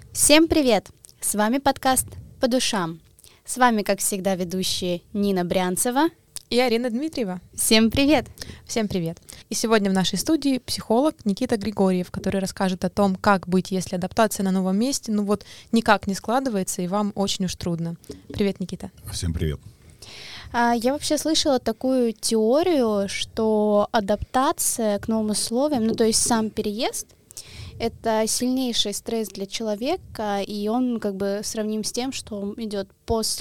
Всем привет! С вами подкаст «По душам». С вами, как всегда, ведущие Нина Брянцева и Арина Дмитриева. Всем привет! Всем привет! И сегодня в нашей студии психолог Никита Григорьев, который расскажет о том, как быть, если адаптация на новом месте, никак не складывается, и вам очень уж трудно. Привет, Никита. Всем привет. Я вообще слышала такую теорию, что адаптация к новым условиям, то есть сам переезд, это сильнейший стресс для человека, и он сравним с тем, что он идет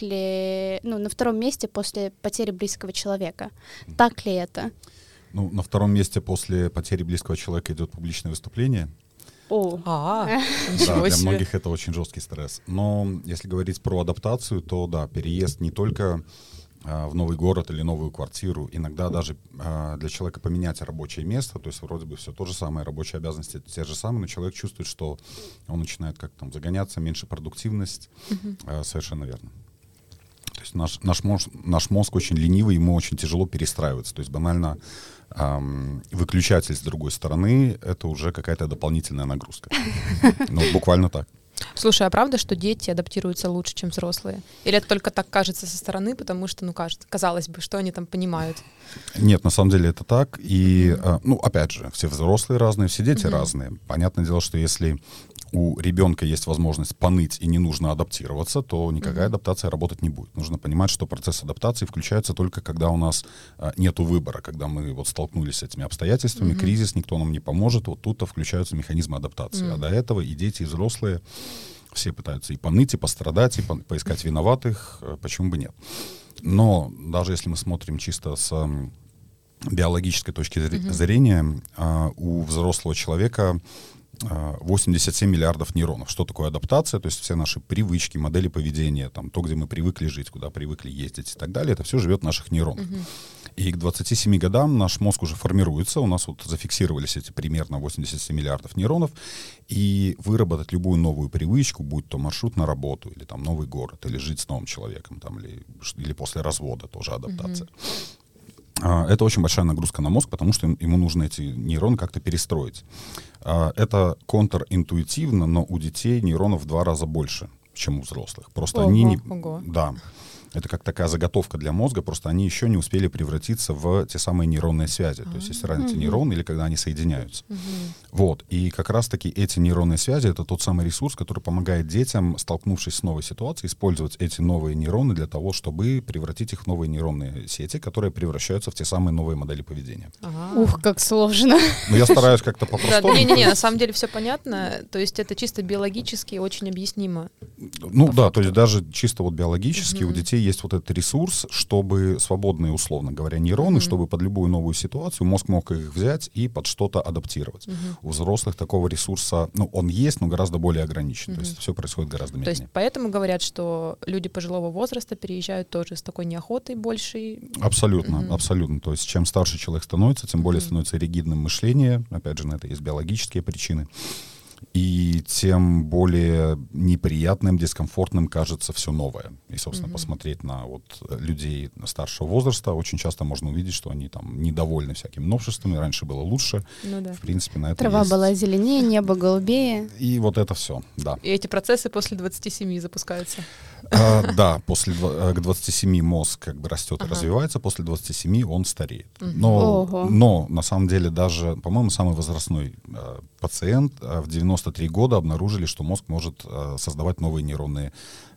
на втором месте после потери близкого человека. Так ли это? На втором месте после потери близкого человека идет публичное выступление. Ничего для себе. многих это очень жесткий стресс. Но если говорить про адаптацию, то да, переезд не только в новый город или новую квартиру, иногда даже для человека поменять рабочее место, то есть вроде бы все то же самое, рабочие обязанности те же самые, но человек чувствует, что он начинает как-то загоняться, меньше продуктивность. Совершенно верно. То есть наш мозг очень ленивый, ему очень тяжело перестраиваться. То есть банально выключатель с другой стороны — это уже какая-то дополнительная нагрузка. Буквально так. Слушай, а правда, что дети адаптируются лучше, чем взрослые? Или это только так кажется со стороны, потому что, казалось бы, что они там понимают? Нет, на самом деле это так. И, опять же, все взрослые разные, все дети разные. Понятное дело, что если у ребенка есть возможность поныть и не нужно адаптироваться, то никакая адаптация работать не будет. Нужно понимать, что процесс адаптации включается только когда у нас нету выбора, когда мы столкнулись с этими обстоятельствами, кризис, никто нам не поможет, тут-то включаются механизмы адаптации. А до этого и дети, и взрослые все пытаются и поныть, и пострадать, и поискать виноватых, почему бы нет. Но даже если мы смотрим чисто с биологической точки зрения, у взрослого человека 87 миллиардов нейронов. Что такое адаптация? То есть все наши привычки, модели поведения, то, где мы привыкли жить, куда привыкли ездить и так далее, это все живет в наших нейронах. И к 27 годам наш мозг уже формируется, у нас зафиксировались эти примерно 87 миллиардов нейронов, и выработать любую новую привычку, будь то маршрут на работу, или новый город, или жить с новым человеком, или после развода тоже адаптация. Это очень большая нагрузка на мозг, потому что ему нужно эти нейроны как-то перестроить. Это контринтуитивно, но у детей нейронов в 2 раза больше, чем у взрослых. Просто они не... Да. Это как такая заготовка для мозга, просто они еще не успели превратиться в те самые нейронные связи. То есть есть разница нейрон или когда они соединяются. И как раз-таки эти нейронные связи — это тот самый ресурс, который помогает детям, столкнувшись с новой ситуацией, использовать эти новые нейроны для того, чтобы превратить их в новые нейронные сети, которые превращаются в те самые новые модели поведения. Ух, как сложно. Но я стараюсь как-то по-простому. Не, на самом деле все понятно. То есть это чисто биологически очень объяснимо. То есть даже чисто биологически у детей есть этот ресурс, чтобы свободные, условно говоря, нейроны, чтобы под любую новую ситуацию мозг мог их взять и под что-то адаптировать. У взрослых такого ресурса, он есть, но гораздо более ограничен. То есть все происходит гораздо медленнее. То есть поэтому говорят, что люди пожилого возраста переезжают тоже с такой неохотой большей? Абсолютно, абсолютно. То есть чем старше человек становится, тем более становится ригидным мышление. Опять же, на это есть биологические причины. И тем более неприятным, дискомфортным кажется все новое. И, собственно, посмотреть на людей старшего возраста, очень часто можно увидеть, что они недовольны всякими новшествами. Раньше было лучше. В принципе, на это Трава есть... была зеленее, небо голубее. И это все, да. И эти процессы после 27 запускаются? Да, к 27 мозг растет и развивается, после 27 он стареет. Но на самом деле даже, по-моему, самый возрастной пациент в 93 года обнаружили, что мозг может создавать новые нейронные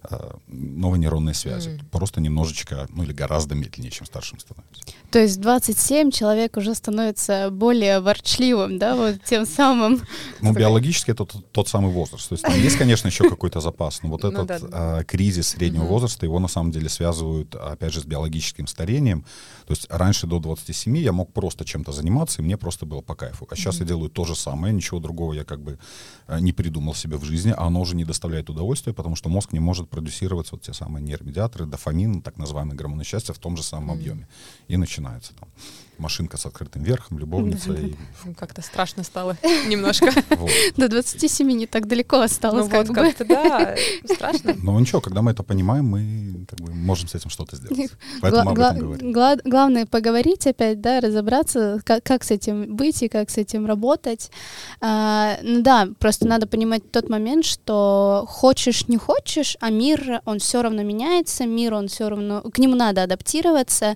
связи. Просто немножечко, или гораздо медленнее, чем старшим становится. То есть в 27 человек уже становится более ворчливым, да, тем самым? Биологически это тот самый возраст. То есть там есть, конечно, еще какой-то запас, но этот кризис среднего возраста, его на самом деле связывают, опять же, с биологическим старением. То есть раньше до 27 я мог просто чем-то заниматься, и мне просто было по кайфу. А сейчас я делаю то же самое, ничего другого я не придумал себе в жизни, а оно уже не доставляет удовольствия, потому что мозг не может продюсировать те самые нейромедиаторы, дофамин, так называемый гормон счастья, в том же самом объеме. И начинается машинка с открытым верхом, любовница. Как-то страшно стало немножко. До 27 не так далеко осталось. Как-то, да, страшно. Но ничего, когда мы это понимаем, мы можем с этим что-то сделать. Поэтому об этом говорим. Главное поговорить опять, да, разобраться, как с этим быть и как с этим работать. Да, просто надо понимать тот момент, что хочешь, не хочешь, а мир, он все равно меняется, мир, он все равно, к нему надо адаптироваться,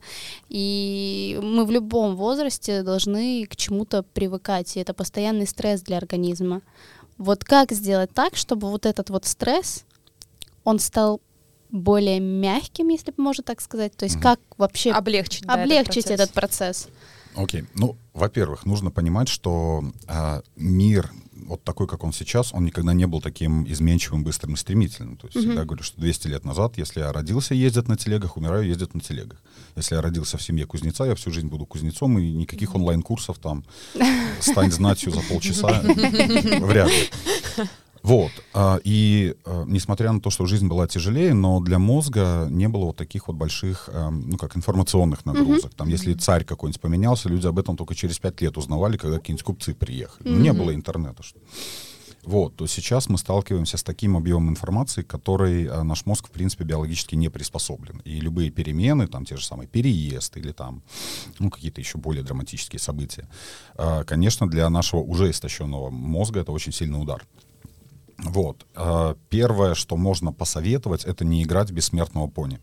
и мы в любом возрасте должны к чему-то привыкать, и это постоянный стресс для организма. Вот как сделать так, чтобы вот этот вот стресс, он стал более мягким, если можно так сказать, то есть как вообще облегчить этот процесс? Окей. Ну, во-первых, нужно понимать, что мир, вот такой, как он сейчас, он никогда не был таким изменчивым, быстрым и стремительным. То есть всегда говорю, что 200 лет назад, если я родился, ездят на телегах, умираю, ездят на телегах. Если я родился в семье кузнеца, я всю жизнь буду кузнецом, и никаких онлайн-курсов там «Стань знатью за полчаса» вряд ли. Вот. И несмотря на то, что жизнь была тяжелее, но для мозга не было вот таких вот больших, ну, как информационных нагрузок. Там, если царь какой-нибудь поменялся, люди об этом только через 5 лет узнавали, когда какие-нибудь купцы приехали. Не было интернета. Вот. То сейчас мы сталкиваемся с таким объемом информации, к которой наш мозг, в принципе, биологически не приспособлен. И любые перемены, там, те же самые переезд или там, ну, какие-то еще более драматические события, конечно, для нашего уже истощенного мозга это очень сильный удар. Вот. Первое, что можно посоветовать, это не играть в бессмертного пони.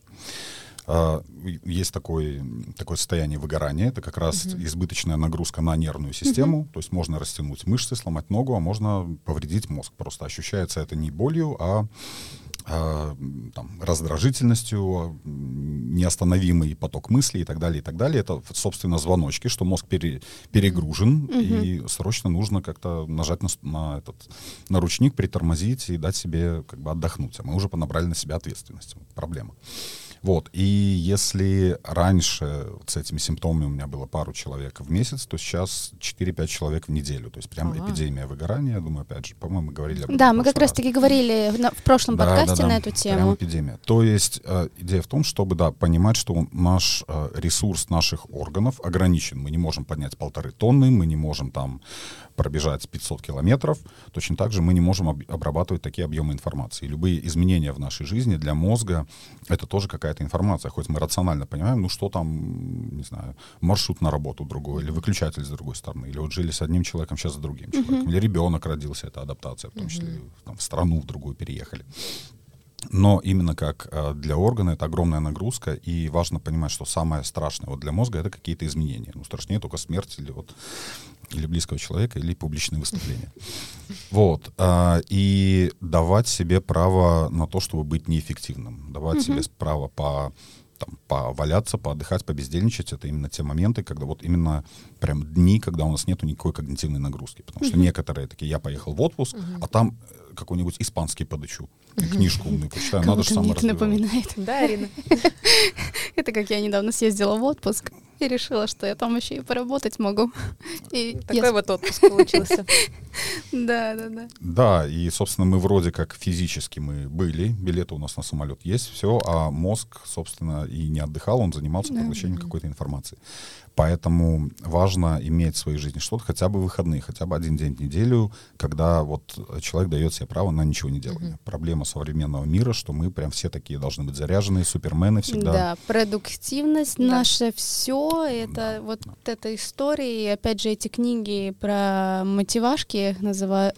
Есть такое состояние выгорания, это как раз избыточная нагрузка на нервную систему, то есть можно растянуть мышцы, сломать ногу, а можно повредить мозг. Просто ощущается это не болью, а там, раздражительностью, неостановимый поток мыслей и так далее, и так далее. Это, собственно, звоночки, что мозг перегружен, и срочно нужно как-то нажать на ручник, притормозить и дать себе как бы отдохнуть. А мы уже понабрали на себя ответственность. Проблема. Вот. И если раньше вот с этими симптомами у меня было пару человек в месяц, то сейчас 4-5 человек в неделю. То есть прям эпидемия выгорания. Я думаю, опять же, по-моему, мы говорили об этом. Да, мы как раз-таки говорили в прошлом подкасте на эту тему. Прям эпидемия. То есть идея в том, чтобы понимать, что наш ресурс наших органов ограничен. Мы не можем поднять 1,5 тонны, мы не можем там пробежать 500 километров. Точно так же мы не можем обрабатывать такие объемы информации. Любые изменения в нашей жизни для мозга — это тоже какая-то информация. Хоть мы рационально понимаем, ну что там, не знаю, маршрут на работу другой, или выключатель с другой стороны, или вот жили с одним человеком, сейчас с другим человеком, или ребенок родился, это адаптация, в том числе там, в страну в другую переехали. Но именно как для органа это огромная нагрузка, и важно понимать, что самое страшное вот для мозга — это какие-то изменения. Ну, страшнее только смерть или близкого человека, или публичные выступления. Вот. И давать себе право на то, чтобы быть неэффективным. Давать себе право поваляться, поотдыхать, побездельничать. Это именно те моменты, когда вот именно прям дни, когда у нас нету никакой когнитивной нагрузки. Потому что некоторые такие: я поехал в отпуск, а там какой-нибудь испанский подучу, книжку умную почитаю, надо же саморазвиваться. Напоминает. Да, Ирина? Это как я недавно съездила в отпуск и решила, что я там еще и поработать могу. Такой вот отпуск получился. Да. Да, и, собственно, мы вроде как физически мы были, билеты у нас на самолет есть, все, а мозг, собственно, и не отдыхал, он занимался поглощением какой-то информации. Поэтому важно иметь в своей жизни что-то, хотя бы выходные, хотя бы один день в неделю, когда вот человек дает себе право на ничего не делание. Проблема современного мира, что мы прям все такие должны быть заряженные, супермены всегда. Да, продуктивность наша, все это вот эта история, и опять же эти книги про мотивашки, я их называю,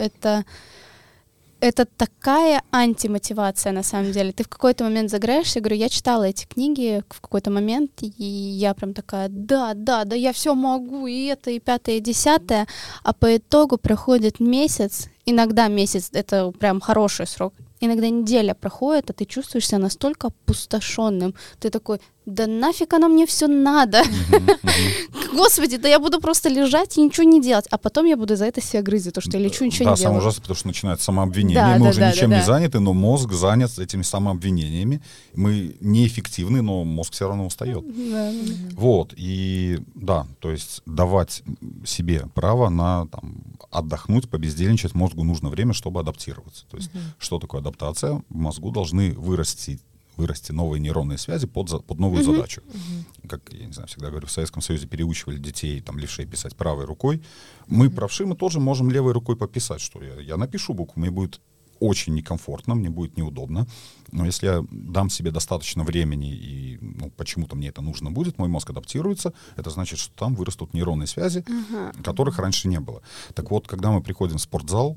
это такая антимотивация, на самом деле. Ты в какой-то момент загораешься, я говорю, я читала эти книги в какой-то момент, и я прям такая, да, я все могу, и это, и 5-е, и 10-е, а по итогу проходит месяц, иногда месяц, это прям хороший срок, иногда неделя проходит, а ты чувствуешь себя настолько опустошенным. Ты такой, да нафиг оно мне все надо. Господи, да я буду просто лежать и ничего не делать. А потом я буду за это себя грызть, за то, что я лечу, ничего не делаю. Да, самое ужасное, потому что начинается самообвинение. Мы уже ничем не заняты, но мозг занят этими самообвинениями. Мы неэффективны, но мозг все равно устает. Вот, и да, то есть давать себе право на отдохнуть, побездельничать мозгу нужно время, чтобы адаптироваться. То есть что такое адаптация? В мозгу должны вырасти новые нейронные связи под новую задачу. Как, я не знаю, всегда говорю, в Советском Союзе переучивали детей, левшей писать правой рукой. Мы, правши, мы тоже можем левой рукой пописать, что я напишу букву, мне будет очень некомфортно, мне будет неудобно. Но если я дам себе достаточно времени, и почему-то мне это нужно будет, мой мозг адаптируется, это значит, что там вырастут нейронные связи, которых раньше не было. Так вот, когда мы приходим в спортзал,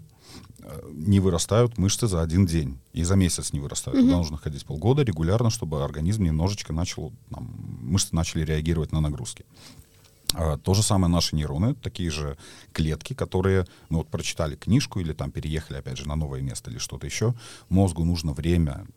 не вырастают мышцы за один день, и за месяц не вырастают. Туда нужно ходить полгода регулярно, чтобы организм немножечко мышцы начали реагировать на нагрузки. То же самое наши нейроны, такие же клетки, которые, прочитали книжку или там переехали, опять же, на новое место или что-то еще. Мозгу нужно время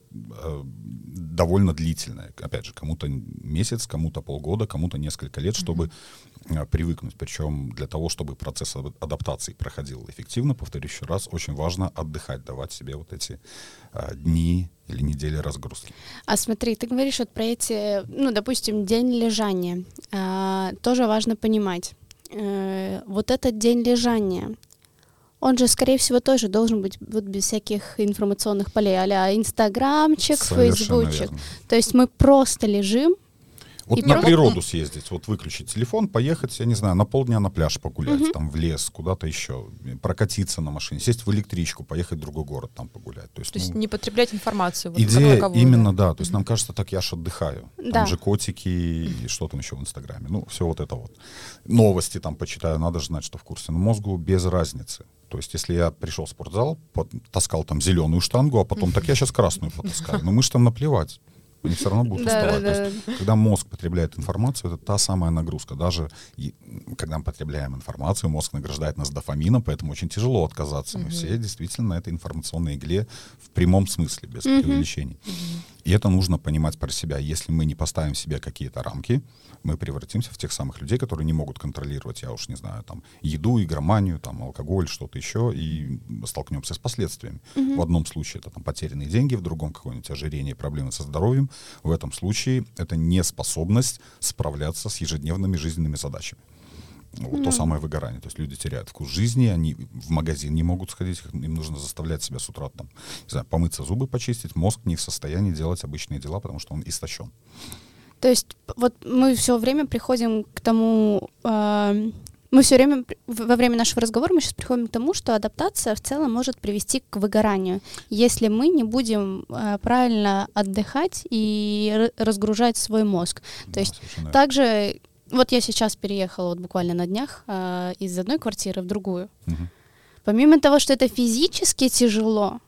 довольно длительное. Опять же, кому-то месяц, кому-то полгода, кому-то несколько лет, чтобы привыкнуть. Причем для того, чтобы процесс адаптации проходил эффективно, повторю еще раз, очень важно отдыхать, давать себе вот эти дни или недели разгрузки. А смотри, ты говоришь вот про эти, допустим, день лежания. Тоже важно понимать. Вот этот день лежания, он же, скорее всего, тоже должен быть вот без всяких информационных полей, а-ля инстаграмчик, фейсбучик. То есть мы просто лежим. Вот на природу съездить, вот выключить телефон, поехать, я не знаю, на полдня на пляж погулять, там в лес, куда-то еще, прокатиться на машине, сесть в электричку, поехать в другой город, там погулять. То есть не потреблять информацию. Идея именно, да, то есть нам кажется, так я ж отдыхаю. Там же котики и что там еще в Инстаграме, все вот это вот. Новости там почитаю, надо же знать, что в курсе. Но мозгу без разницы. То есть если я пришел в спортзал, таскал там зеленую штангу, а потом, так я сейчас красную потаскаю. Но мышцам наплевать. Они все равно будут уставать. То есть, когда мозг потребляет информацию, это та самая нагрузка. Даже когда мы потребляем информацию, мозг награждает нас дофамином, поэтому очень тяжело отказаться. Мы все действительно на этой информационной игле в прямом смысле, без преувеличений. И это нужно понимать про себя. Если мы не поставим себе какие-то рамки, мы превратимся в тех самых людей, которые не могут контролировать, я уж не знаю, там, еду, игроманию, там, алкоголь, что-то еще, и столкнемся с последствиями. В одном случае это там, потерянные деньги, в другом какое-нибудь ожирение, проблемы со здоровьем. В этом случае это неспособность справляться с ежедневными жизненными задачами. Вот то самое выгорание. То есть люди теряют вкус жизни, они в магазин не могут сходить, им нужно заставлять себя с утра там, не знаю, помыться, зубы почистить. Мозг не в состоянии делать обычные дела, потому что он истощен. То есть вот мы все время приходим к тому, мы все время, во время нашего разговора мы сейчас приходим к тому, что адаптация в целом может привести к выгоранию, если мы не будем правильно отдыхать и разгружать свой мозг. То есть также, вот я сейчас переехала вот буквально на днях из одной квартиры в другую. Помимо того, что это физически тяжело,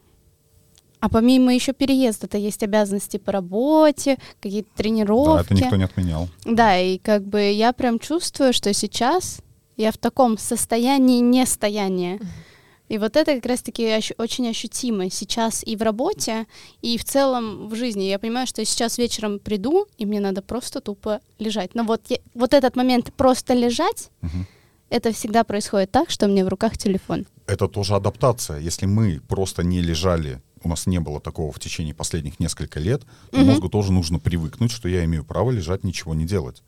а помимо еще переезда-то есть обязанности по работе, какие-то тренировки. Да, это никто не отменял. Да, и как бы я прям чувствую, что сейчас я в таком состоянии нестояния. И вот это как раз-таки очень ощутимо сейчас и в работе, и в целом в жизни. Я понимаю, что я сейчас вечером приду, и мне надо просто тупо лежать. Но вот этот момент просто лежать, это всегда происходит так, что у меня в руках телефон. Это тоже адаптация. Если мы просто не лежали, у нас не было такого в течение последних нескольких лет, то мозгу тоже нужно привыкнуть, что я имею право лежать, ничего не делать.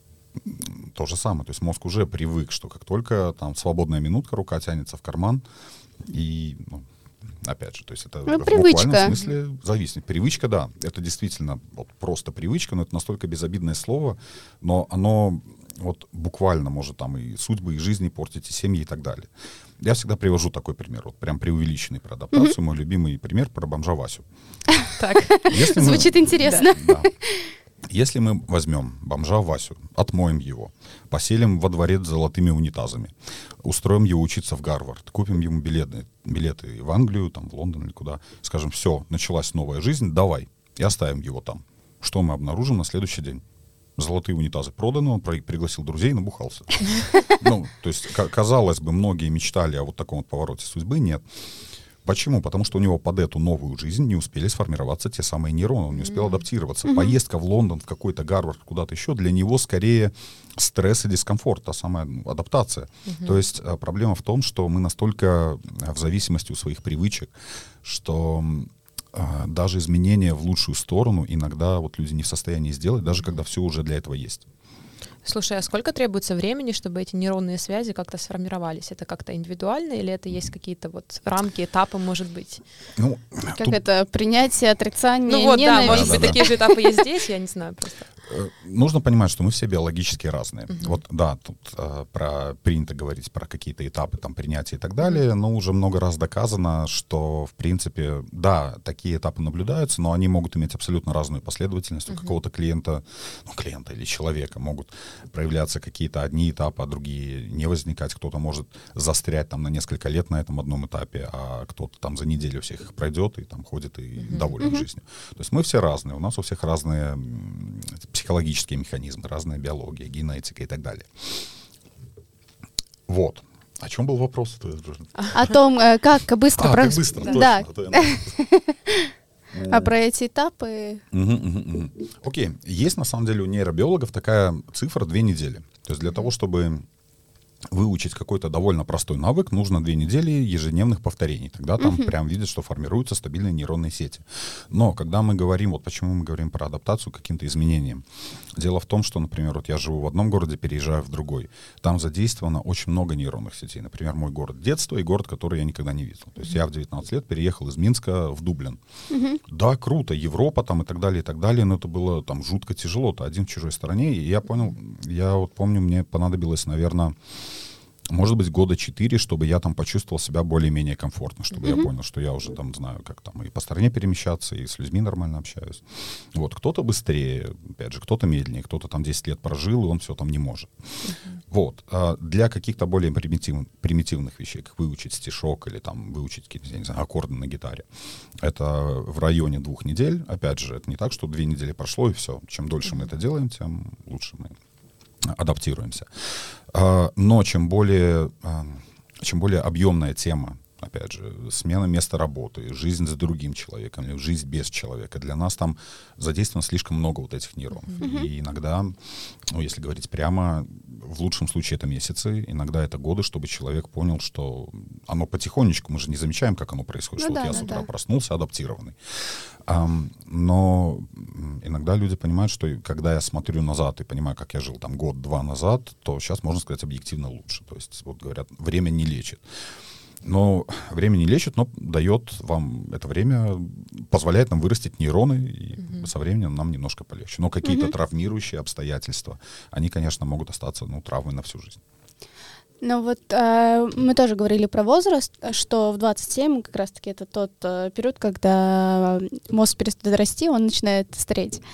То же самое. То есть мозг уже привык, что как только там свободная минутка, рука тянется в карман, и, опять же, то есть это в буквальном смысле зависит. Привычка, да, это действительно вот просто привычка, но это настолько безобидное слово, но оно вот буквально может там и судьбы, и жизни портить, и семьи, и так далее. Я всегда привожу такой пример, вот прям преувеличенный про адаптацию. Мой любимый пример про бомжа Васю. Так, звучит интересно. Если мы возьмем бомжа Васю, отмоем его, поселим во дворец с золотыми унитазами, устроим его учиться в Гарвард, купим ему билеты в Англию, там, в Лондон или куда, скажем, все, началась новая жизнь, давай, и оставим его там. Что мы обнаружим на следующий день? Золотые унитазы проданы, он пригласил друзей и набухался. То есть, казалось бы, многие мечтали о вот таком вот повороте судьбы, нет. Почему? Потому что у него под эту новую жизнь не успели сформироваться те самые нейроны, он не успел адаптироваться. Поездка в Лондон, в какой-то Гарвард, куда-то еще, для него скорее стресс и дискомфорт, та самая адаптация. То есть проблема в том, что мы настолько в зависимости у своих привычек, что даже изменения в лучшую сторону иногда вот люди не в состоянии сделать, даже когда все уже для этого есть. Слушай, а сколько требуется времени, чтобы эти нейронные связи как-то сформировались? Это как-то индивидуально или это есть какие-то вот рамки, этапы, может быть? Как это? Принятие, отрицание, ненависть? Да, может быть, такие же этапы есть здесь, я не знаю просто. Нужно понимать, что мы все биологически разные. Вот, да, тут принято говорить про какие-то этапы там, принятия и так далее, но уже много раз доказано, что, в принципе, да, такие этапы наблюдаются, но они могут иметь абсолютно разную последовательность. У какого-то клиента или человека могут проявляться какие-то одни этапы, а другие не возникать. Кто-то может застрять там на несколько лет на этом одном этапе, а кто-то там за неделю всех их пройдет и там ходит и доволен жизнью. То есть мы все разные, у нас у всех разные психологические механизмы, разная биология, генетика и так далее. Вот. О чем был вопрос? О том, как быстро... Как быстро, точно. Да. А про эти этапы... Окей. Есть, на самом деле, у нейробиологов такая цифра 2 недели. То есть для того, чтобы выучить какой-то довольно простой навык, нужно 2 недели ежедневных повторений. Тогда там прям видят, что формируются стабильные нейронные сети. Но когда мы говорим, вот почему мы говорим про адаптацию к каким-то изменениям. Дело в том, что, например, вот я живу в одном городе, переезжаю в другой. Там задействовано очень много нейронных сетей. Например, мой город детства и город, который я никогда не видел. То есть я в 19 лет переехал из Минска в Дублин. Да, круто, Европа там и так далее, но это было там жутко тяжело. Ты один в чужой стране, и я помню, мне понадобилось, наверное, может быть, 4 года, чтобы я там почувствовал себя более-менее комфортно, чтобы я понял, что я уже там знаю, как там и по стране перемещаться, и с людьми нормально общаюсь. Вот, кто-то быстрее, опять же, кто-то медленнее, кто-то там 10 лет прожил, и он все там не может. Вот. А для каких-то более примитивных вещей, как выучить стишок или там выучить какие-то, я не знаю, аккорды на гитаре, это в районе 2 недель. Опять же, это не так, что 2 недели прошло, и все. Чем дольше мы это делаем, тем лучше мы адаптируемся. Но чем более объемная тема, опять же, смена места работы, жизнь с другим человеком, или жизнь без человека, для нас там задействовано слишком много вот этих нейронов. И иногда, если говорить прямо, в лучшем случае это месяцы, иногда это годы, чтобы человек понял, что оно потихонечку, мы же не замечаем, как оно происходит, что я с утра проснулся адаптированный. Но иногда люди понимают, что когда я смотрю назад и понимаю, как я жил там 1-2 назад, то сейчас, можно сказать, объективно лучше. То есть, вот говорят, время не лечит. Но время не лечит, но дает вам это время, позволяет нам вырастить нейроны, и со временем нам немножко полегче. Но какие-то травмирующие обстоятельства, они, конечно, могут остаться травмой на всю жизнь. Ну вот мы тоже говорили про возраст, что в 27 как раз-таки это тот период, когда мозг перестает расти, он начинает стареть.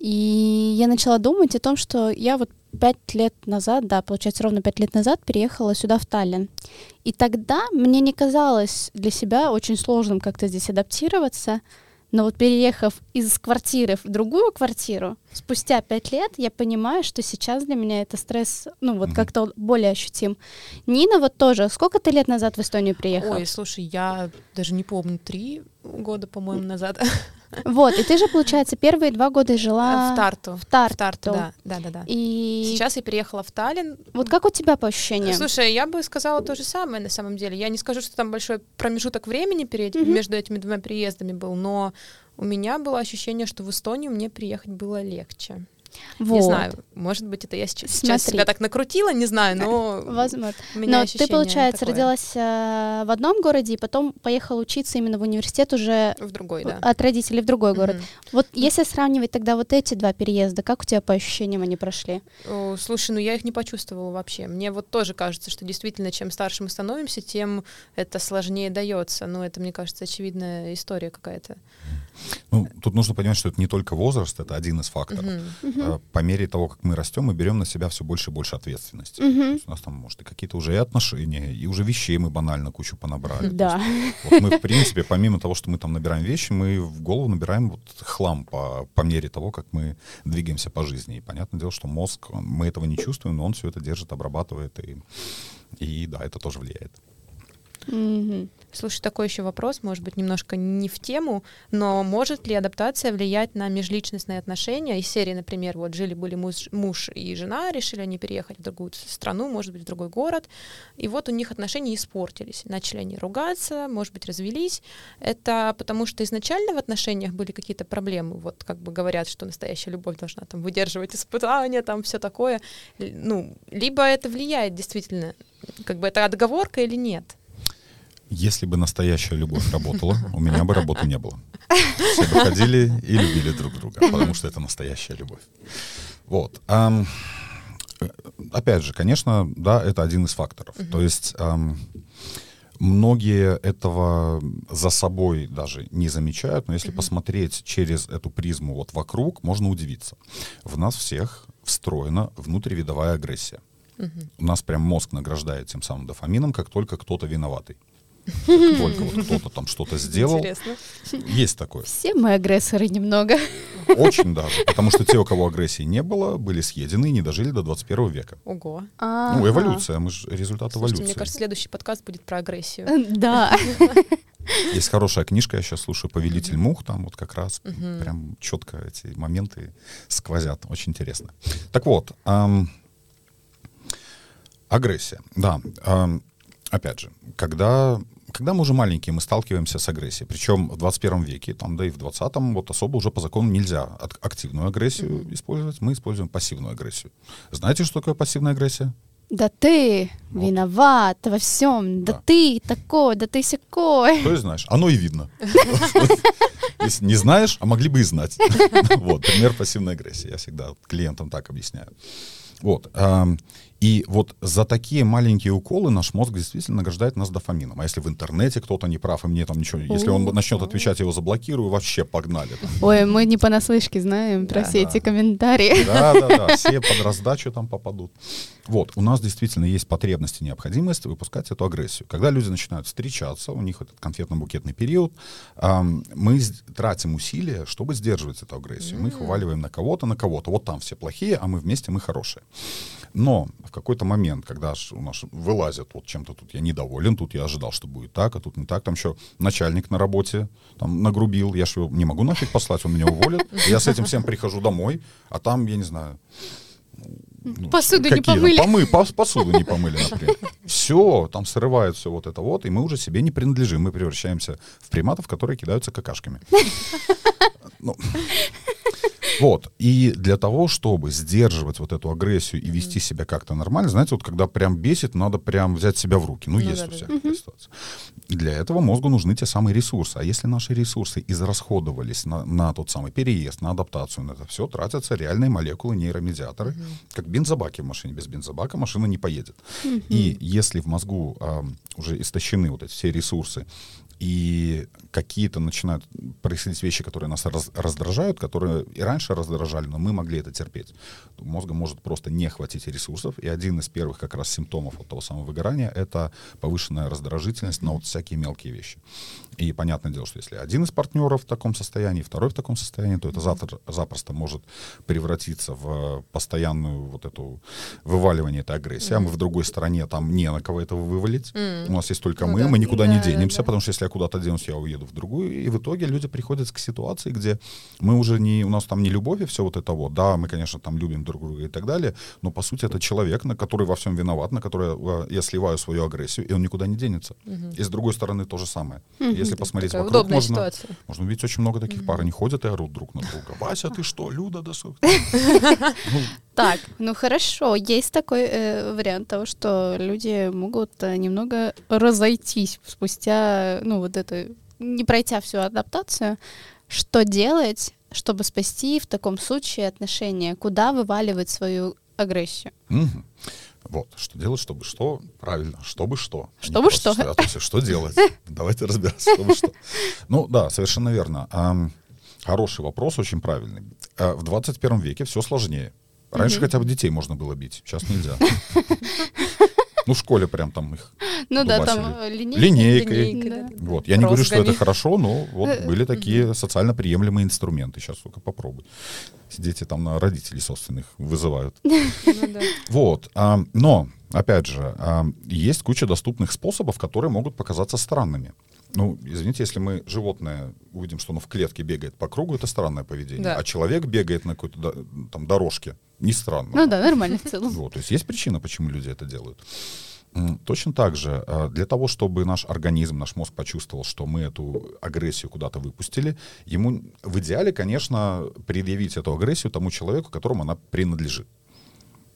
И я начала думать о том, что я вот 5 лет назад, получается, ровно 5 лет назад переехала сюда, в Таллин. И тогда мне не казалось для себя очень сложным как-то здесь адаптироваться. Но вот переехав из квартиры в другую квартиру, спустя 5 лет я понимаю, что сейчас для меня это стресс, как-то более ощутим. Нина вот тоже. Сколько ты лет назад в Эстонию приехала? Ой, слушай, я даже не помню, 3 года, по-моему, назад. Вот, и ты же, получается, первые 2 года жила... В Тарту. В Тарту, да. И сейчас я переехала в Таллин. Вот как у тебя по ощущениям? Слушай, я бы сказала то же самое на самом деле. Я не скажу, что там большой промежуток времени между этими 2 переездами был, но у меня было ощущение, что в Эстонию мне приехать было легче. Вот. Не знаю, может быть, это я сейчас себя так накрутила, не знаю, но... Возможно. Но ты, получается, такое. Родилась в одном городе и потом поехала учиться именно в университет уже... В другой, да. От родителей в другой город. Вот если сравнивать тогда вот эти 2 переезда, как у тебя по ощущениям они прошли? Слушай, я их не почувствовала вообще. Мне вот тоже кажется, что действительно, чем старше мы становимся, тем это сложнее дается. Но это, мне кажется, очевидная история какая-то. Тут нужно понимать, что это не только возраст, это один из факторов. По мере того, как мы растем, мы берем на себя все больше и больше ответственности. То есть у нас там, может, и какие-то уже и отношения, и уже вещей мы банально кучу понабрали. Да. Вот мы, в принципе, помимо того, что мы там набираем вещи, мы в голову набираем вот хлам по мере того, как мы двигаемся по жизни. И понятное дело, что мозг, мы этого не чувствуем, но он все это держит, обрабатывает, и да, это тоже влияет. Слушай, такой еще вопрос, может быть, немножко не в тему, но может ли адаптация влиять на межличностные отношения? Из серии, например, вот жили-были муж и жена, решили они переехать в другую страну, может быть, в другой город, и вот у них отношения испортились. Начали они ругаться, может быть, развелись. Это потому что изначально в отношениях были какие-то проблемы. Вот как бы говорят, что настоящая любовь должна там выдерживать испытания, там все такое. Либо это влияет действительно, как бы это отговорка или нет? Если бы настоящая любовь работала, у меня бы работы не было. Все бы ходили и любили друг друга, потому что это настоящая любовь. Вот. Опять же, конечно, да, это один из факторов. То есть многие этого за собой даже не замечают, но если посмотреть через эту призму вот вокруг, можно удивиться. В нас всех встроена внутривидовая агрессия. У нас прям мозг награждает тем самым дофамином, как только кто-то виноватый. Только вот кто-то там что-то сделал. Интересно. Есть такое. Все мы агрессоры немного. Очень даже. Потому что те, у кого агрессии не было, были съедены и не дожили до 21 века. Ого. Ну, эволюция, мы же результат Слушайте, эволюции. мне кажется, следующий подкаст будет про агрессию. Да. Есть хорошая книжка, я сейчас слушаю «Повелитель мух», там вот как раз прям четко эти моменты сквозят. Очень интересно. Так вот, агрессия. Да. Опять же, когда мы уже маленькие, мы сталкиваемся с агрессией. Причем в 21 веке, там, да и в 20-м, вот особо уже по закону нельзя активную агрессию использовать. Мы используем пассивную агрессию. Знаете, что такое пассивная агрессия? Да ты Вот. виноват во всем. Да ты такой, да ты сякой. То есть знаешь, оно и видно. Если не знаешь, а могли бы и знать. Вот, пример пассивной агрессии. Я всегда клиентам так объясняю. Вот. И вот за такие маленькие уколы наш мозг действительно награждает нас дофамином. А если в интернете кто-то не прав, и мне там ничего... Если он начнет отвечать, я его заблокирую, вообще погнали. Ой, мы не понаслышке знаем про все эти комментарии. Да, все под раздачу там попадут. Вот, у нас действительно есть потребность и необходимость выпускать эту агрессию. Когда люди начинают встречаться, у них этот конфетно-букетный период, мы тратим усилия, чтобы сдерживать эту агрессию. Мы их вываливаем на кого-то. Вот там все плохие, а мы вместе, мы хорошие. Но в какой-то момент, когда у нас вылазят, вот чем-то тут я недоволен, тут я ожидал, что будет так, а тут не так, там еще начальник на работе там нагрубил, я же его не могу нафиг послать, он меня уволит. Я с этим всем прихожу домой, а там, я не знаю... Посуду не помыли. Посуду не помыли, например. Все, там срывают все вот это вот, и мы уже себе не принадлежим. Мы превращаемся в приматов, которые кидаются какашками. Вот. И для того, чтобы сдерживать вот эту агрессию и вести себя как-то нормально, знаете, вот когда прям бесит, надо прям взять себя в руки. Ну, есть у всех такая ситуация. Для этого мозгу нужны те самые ресурсы. А если наши ресурсы израсходовались на тот самый переезд, на адаптацию, на это все, тратятся реальные молекулы, нейромедиаторы. Как бензобаки в машине. Без бензобака машина не поедет. И если в мозгу уже истощены вот эти все ресурсы, и какие-то начинают происходить вещи, которые нас раздражают, которые и раньше раздражали, но мы могли это терпеть. Мозгу может просто не хватить ресурсов, и один из первых как раз симптомов вот того самого выгорания — это повышенная раздражительность на вот всякие мелкие вещи. И понятное дело, что если один из партнеров в таком состоянии, второй в таком состоянии, то это запросто может превратиться в постоянную вот эту вываливание этой агрессии, а мы в другой стороне, там не на кого этого вывалить. У нас есть только мы никуда не денемся, потому что если я куда-то денусь, я уеду в другую. И в итоге люди приходят к ситуации, где мы уже у нас там не любовь и все вот это вот. Да, мы, конечно, там любим друг друга и так далее, но по сути это человек, на который во всем виноват, на который я сливаю свою агрессию, и он никуда не денется. И с другой стороны то же самое. Если посмотреть такая вокруг, удобная можно ситуация. увидеть очень много таких пар. Они ходят и орут друг на друга. Вася, ты что, Люда, да что? Так, ну хорошо, есть такой вариант того, что люди могут немного разойтись спустя, ну вот это, не пройдя всю адаптацию. Что делать, чтобы спасти в таком случае отношения? Куда вываливать свою агрессию? Вот, что делать, чтобы что? Правильно, чтобы что. Чтобы что? Что делать? Давайте разбираться, чтобы что. Ну да, совершенно верно. Хороший вопрос, очень правильный. В 21 веке все сложнее. Раньше хотя бы детей можно было бить, сейчас нельзя. Ну, в школе прям там их Ну да, дубасили. там Линейкой. да. Вот. Я не говорю, что это Розгами. хорошо, но вот были такие социально приемлемые инструменты. Сейчас только попробуй. Дети там на родителей собственных вызывают. Ну да. Вот. Но, опять же, есть куча доступных способов, которые могут показаться странными. Ну, извините, если мы животное увидим, что оно в клетке бегает по кругу, это странное поведение. Да. А человек бегает на какой-то там дорожке. Не странно. Ну да, нормально в целом. Вот, то есть причина, почему люди это делают. Точно так же, для того, чтобы наш организм, наш мозг почувствовал, что мы эту агрессию куда-то выпустили, ему в идеале, конечно, предъявить эту агрессию тому человеку, которому она принадлежит.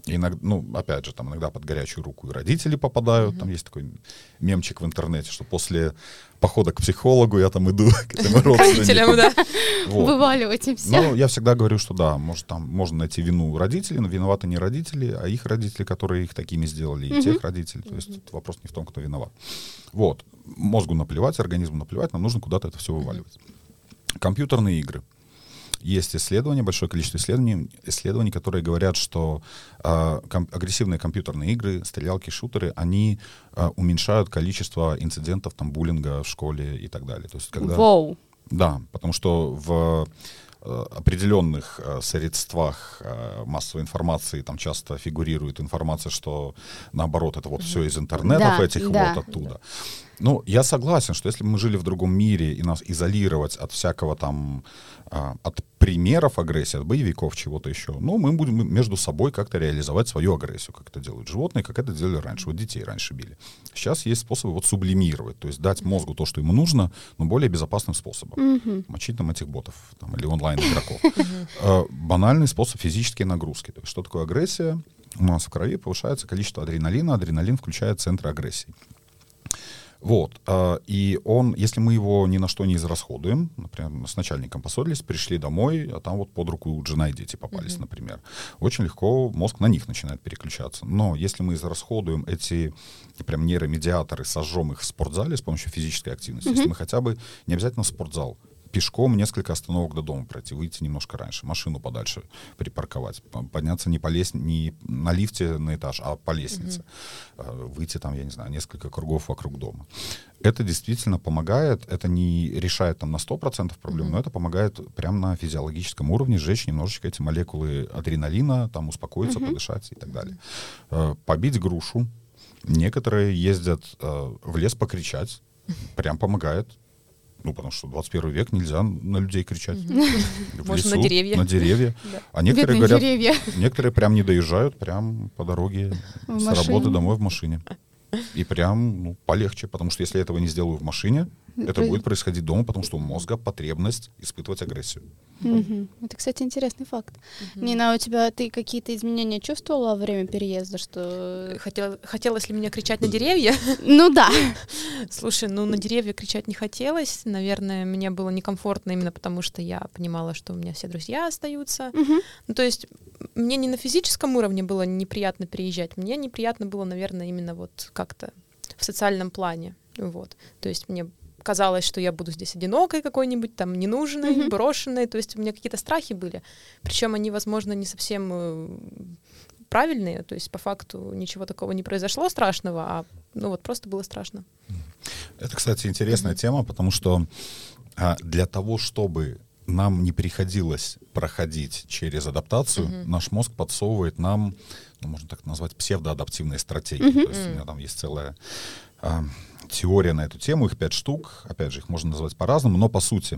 Иногда, ну, опять же, там иногда под горячую руку и родители попадают. Там есть такой мемчик в интернете, что после похода к психологу я там иду к этим родственникам. Да. Вываливать им все. Но я всегда говорю, что да, может, там можно найти вину родителей, но виноваты не родители, а их родители, которые их такими сделали, и тех родителей. То есть вопрос не в том, кто виноват. Вот. Мозгу наплевать, организму наплевать, нам нужно куда-то это все вываливать. Компьютерные игры. Есть исследования, большое количество исследований, которые говорят, что агрессивные компьютерные игры, стрелялки, шутеры, они уменьшают количество инцидентов там, буллинга в школе и так далее. То есть, когда... Воу. Да, потому что в определенных средствах массовой информации там часто фигурирует информация, что наоборот, это вот все из интернетов этих вот оттуда. Ну, я согласен, что если бы мы жили в другом мире и нас изолировать от всякого там, от примеров агрессии, от боевиков, чего-то еще, ну, мы будем между собой как-то реализовать свою агрессию, как это делают животные, как это делали раньше. Вот детей раньше били. Сейчас есть способы вот сублимировать, то есть дать мозгу то, что ему нужно, но более безопасным способом. Мочить там этих ботов там, или онлайн-игроков. Банальный способ физические нагрузки. То есть что такое агрессия? У нас в крови повышается количество адреналина. Адреналин включает центры агрессии. Вот. И он, если мы его ни на что не израсходуем, например, с начальником поссорились, пришли домой, а там вот под руку жена и дети попались, например, очень легко мозг на них начинает переключаться. Но если мы израсходуем эти прям нейромедиаторы, сожжем их в спортзале с помощью физической активности, если мы хотя бы, не обязательно в спортзал, пешком несколько остановок до дома пройти, выйти немножко раньше, машину подальше припарковать, подняться не на лифте на этаж, а по лестнице, выйти там, я не знаю, несколько кругов вокруг дома. Это действительно помогает, это не решает там на 100% проблем, но это помогает прямо на физиологическом уровне сжечь немножечко эти молекулы адреналина, там успокоиться, подышать и так далее. Побить грушу. Некоторые ездят в лес покричать, прям помогает. Ну, потому что 21 век, нельзя на людей кричать. В лесу, на деревья. На деревья. А некоторые бедные говорят, деревья. некоторые прям не доезжают, прям по дороге с работы домой в машине. И прям полегче, потому что если я этого не сделаю в машине, это будет происходить дома, потому что у мозга потребность испытывать агрессию. Это, кстати, интересный факт. Нина, у тебя ты какие-то изменения чувствовала во время переезда, что... Хотелось ли мне кричать на деревья? Ну да. Слушай, на деревья кричать не хотелось. Наверное, мне было некомфортно именно потому, что я понимала, что у меня все друзья остаются. Ну, то есть мне не на физическом уровне было неприятно переезжать, мне неприятно было, наверное, именно вот как-то в социальном плане. Вот. То есть мне казалось, что я буду здесь одинокой какой-нибудь, там, ненужной, брошенной. То есть у меня какие-то страхи были. Причем они, возможно, не совсем правильные. То есть по факту ничего такого не произошло страшного, а просто было страшно. Это, кстати, интересная тема, потому что для того, чтобы нам не приходилось проходить через адаптацию, наш мозг подсовывает нам, можно так назвать, псевдоадаптивные стратегии. То есть у меня там есть целая теория на эту тему, их 5 штук, опять же, их можно назвать по-разному, но по сути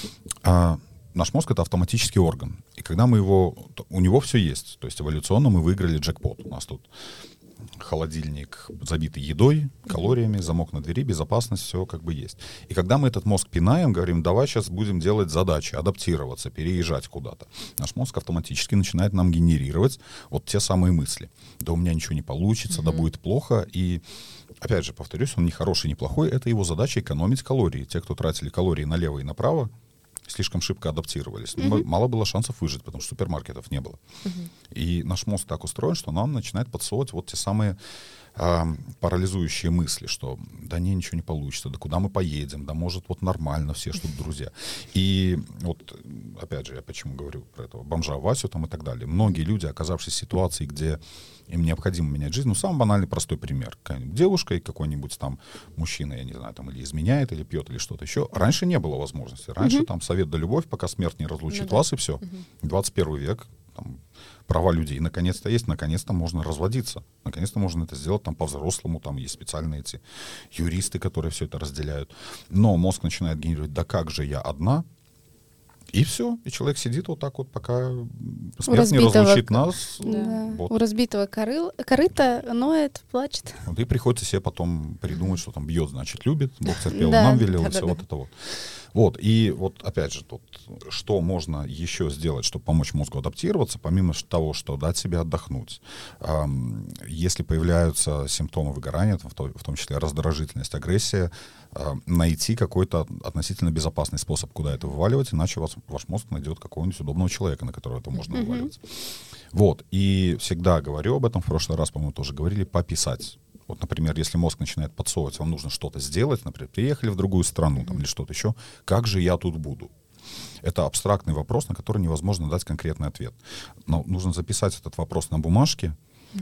наш мозг — это автоматический орган, и когда мы у него все есть, то есть эволюционно мы выиграли джекпот, у нас тут холодильник забитый едой, калориями, замок на двери, безопасность, все как бы есть. И когда мы этот мозг пинаем, говорим, давай сейчас будем делать задачи, адаптироваться, переезжать куда-то, наш мозг автоматически начинает нам генерировать вот те самые мысли. Да у меня ничего не получится, да будет плохо. И опять же, повторюсь, он не хороший, не плохой, это его задача — экономить калории. Те, кто тратили калории налево и направо, слишком шибко адаптировались. Мало было шансов выжить, потому что супермаркетов не было. И наш мозг так устроен, что нам начинает подсовывать вот те самые парализующие мысли, что да не, ничего не получится, да куда мы поедем, да может вот нормально, все что друзья. И вот опять же, я почему говорю про этого бомжа Васю там и так далее. Многие люди, оказавшись в ситуации, где им необходимо менять жизнь, самый банальный простой пример. Какая-нибудь девушка и какой-нибудь там мужчина, я не знаю, там или изменяет, или пьет, или что-то еще. Раньше не было возможности. Раньше там совет да любовь, пока смерть не разлучит вас, и все. 21 век, там, права людей наконец-то есть, наконец-то можно разводиться. Наконец-то можно это сделать там по-взрослому, там есть специальные эти юристы, которые все это разделяют. Но мозг начинает генерировать, да как же я одна? И все, и человек сидит вот так вот, пока смерть не разлучит нас. Да. Вот. У разбитого корыта ноет, плачет. Вот, и приходится себе потом придумать, что там бьет, значит, любит, Бог терпел, нам велел, и все вот это вот. Вот, и вот опять же, тут, что можно еще сделать, чтобы помочь мозгу адаптироваться, помимо того, что дать себе отдохнуть. Если появляются симптомы выгорания, в том числе раздражительность, агрессия, найти какой-то относительно безопасный способ, куда это вываливать, иначе ваш мозг найдет какого-нибудь удобного человека, на которого это можно вываливать. Вот, и всегда говорю об этом, в прошлый раз, по-моему, тоже говорили, пописать. Вот, например, если мозг начинает подсовывать, вам нужно что-то сделать, например, приехали в другую страну там, или что-то еще, как же я тут буду? Это абстрактный вопрос, на который невозможно дать конкретный ответ. Но нужно записать этот вопрос на бумажке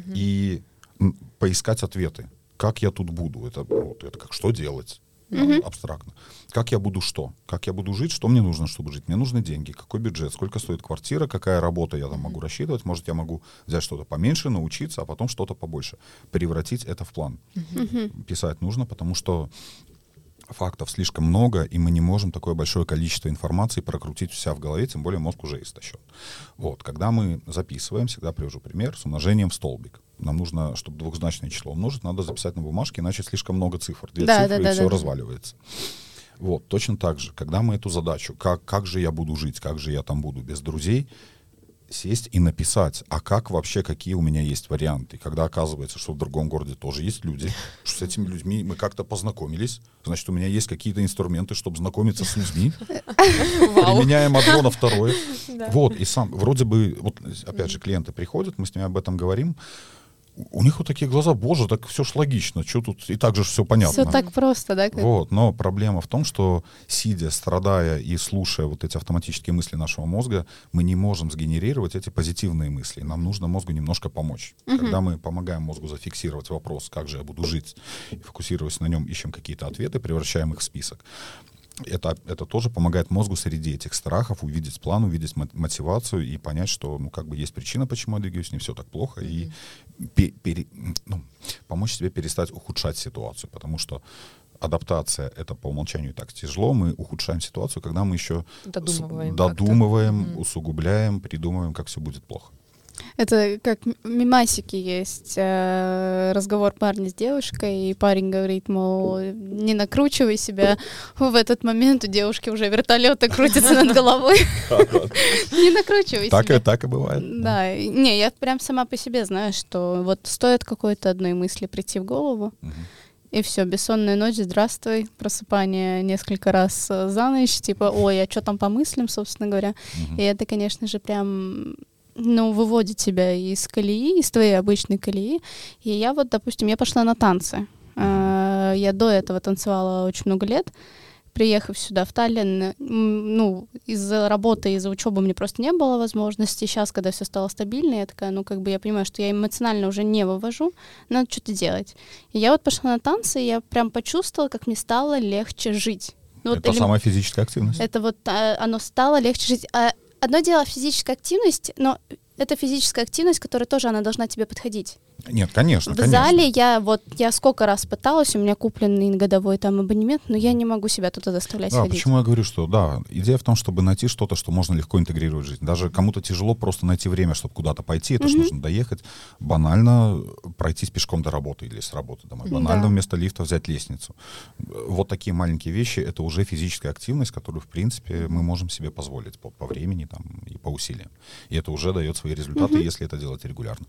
и поискать ответы. Как я тут буду? Это как что делать? Абстрактно. Как я буду что? Как я буду жить? Что мне нужно, чтобы жить? Мне нужны деньги. Какой бюджет? Сколько стоит квартира? Какая работа я там могу рассчитывать? Может, я могу взять что-то поменьше, научиться, а потом что-то побольше. Превратить это в план. Писать нужно, потому что фактов слишком много, и мы не можем такое большое количество информации прокрутить у себя в голове, тем более мозг уже истощен. Вот. Когда мы записываем, всегда привожу пример, с умножением в столбик. Нам нужно, чтобы двухзначное число умножить, надо записать на бумажке, иначе слишком много цифр. Две цифры, и все разваливается. Вот. Точно так же, когда мы эту задачу, как же я буду жить, как же я там буду без друзей, сесть и написать, а как вообще, какие у меня есть варианты. Когда оказывается, что в другом городе тоже есть люди, что с этими людьми мы как-то познакомились, значит, у меня есть какие-то инструменты, чтобы знакомиться с людьми. Применяем одно на второе. Вот, и сам, вроде бы, вот опять же, клиенты приходят, мы с ними об этом говорим, у них вот такие глаза, боже, так все ж логично, что тут, и так же все понятно. Все так просто, да? Вот, но проблема в том, что сидя, страдая и слушая вот эти автоматические мысли нашего мозга, мы не можем сгенерировать эти позитивные мысли. Нам нужно мозгу немножко помочь. Когда мы помогаем мозгу зафиксировать вопрос, как же я буду жить, и фокусируясь на нем, ищем какие-то ответы, превращаем их в список. Это тоже помогает мозгу среди этих страхов увидеть план, увидеть мотивацию и понять, что есть причина, почему я двигаюсь, не все так плохо, и помочь себе перестать ухудшать ситуацию, потому что адаптация — это по умолчанию так тяжело, мы ухудшаем ситуацию, когда мы еще додумываем, усугубляем, придумываем, как все будет плохо. Это как мемасики есть. Разговор парня с девушкой, и парень говорит, мол, не накручивай себя. В этот момент у девушки уже вертолеты крутятся над головой. Не накручивай себя. Так и бывает. Да. Не, я прям сама по себе знаю, что вот стоит какой-то одной мысли прийти в голову, и все, бессонная ночь, здравствуй, просыпание несколько раз за ночь, типа, ой, а что там по мыслям, собственно говоря. И это, конечно же, прям... выводит тебя из колеи, из твоей обычной колеи. И я вот, допустим, я пошла на танцы. Я до этого танцевала очень много лет. Приехав сюда, в Таллин, из-за работы, из-за учебы мне просто не было возможности. Сейчас, когда все стало стабильно, я такая, я понимаю, что я эмоционально уже не вывожу, надо что-то делать. И я вот пошла на танцы, и я прям почувствовала, как мне стало легче жить. Это самая физическая активность. Это вот оно стало легче жить. Одно дело физическая активность, но это физическая активность, которая тоже она должна тебе подходить. Нет, конечно. В зале я сколько раз пыталась, у меня купленный годовой там абонемент, но я не могу себя туда заставлять ходить. Почему я говорю, что идея в том, чтобы найти что-то, что можно легко интегрировать в жизнь. Даже кому-то тяжело просто найти время, чтобы куда-то пойти, это же нужно доехать. Банально пройтись пешком до работы или с работы домой. Банально вместо лифта взять лестницу. Вот такие маленькие вещи — это уже физическая активность, которую, в принципе, мы можем себе позволить по времени и по усилиям. И это уже дает свои результаты, если это делать регулярно.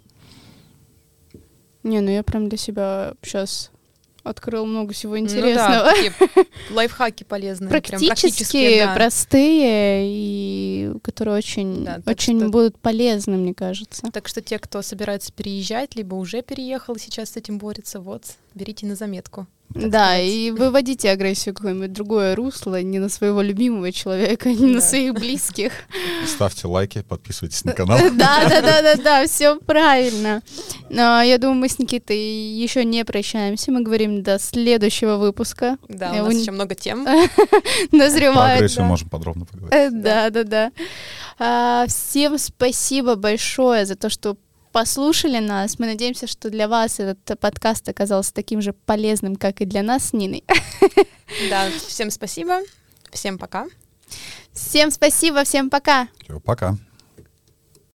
Я прям для себя сейчас открыл много всего интересного. Такие лайфхаки полезные. Практические, простые, и которые очень будут полезны, мне кажется. Так что те, кто собирается переезжать, либо уже переехал и сейчас с этим борется, берите на заметку. Да, и выводите агрессию в какое-нибудь другое русло, не на своего любимого человека, не на своих близких. Ставьте лайки, подписывайтесь на канал. Да, все правильно. Но я думаю, мы с Никитой еще не прощаемся, мы говорим до следующего выпуска. Да, у нас еще много тем. Назревает. Про агрессию можем подробно поговорить. Да. Всем спасибо большое за то, что послушали нас. Мы надеемся, что для вас этот подкаст оказался таким же полезным, как и для нас с Ниной. Да, всем спасибо. Всем пока. Всем спасибо, всем пока. Пока.